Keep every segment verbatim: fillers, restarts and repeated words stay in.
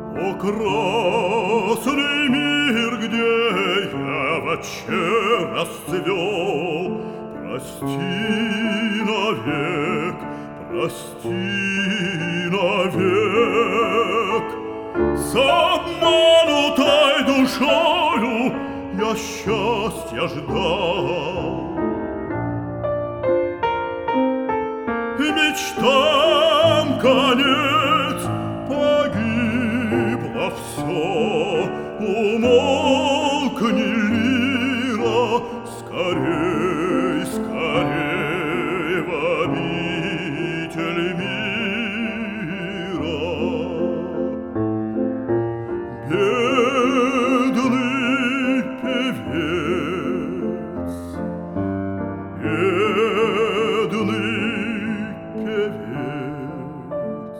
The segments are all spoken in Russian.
О, красный мир, где я вообще расцвел, прости навек, прости навек. С обманутой душою я счастья ждал, и мечтам конец, погибло все. Умолкни, лира, скорей, скорей в обитель мира. Бедный певец, бедный певец.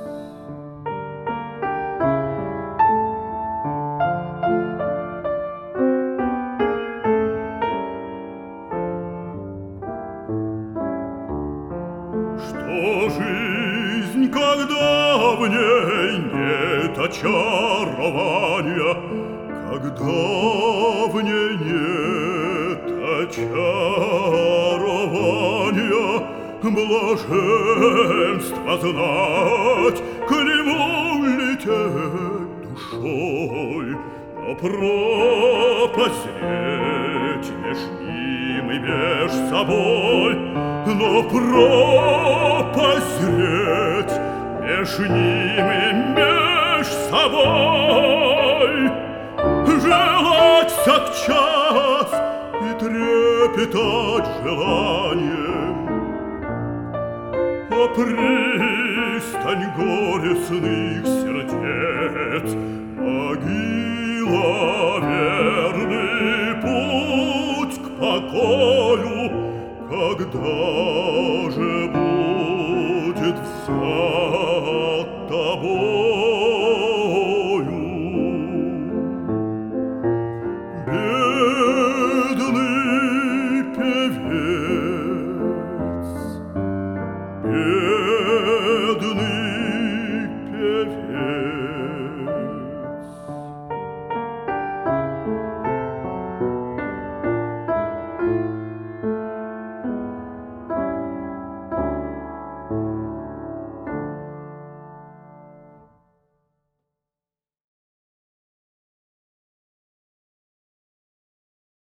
Что жизнь, когда в ней нет очарования, когда в ней нет очарования, блаженство знать, к нему лететь душой, но пропасть зреть меж ним и меж собой, но пропасть зреть меж ним и меж собой. Желать всяк час и трепетать желанием, а пристань горестных сердец, могила, верный путь к покою, когда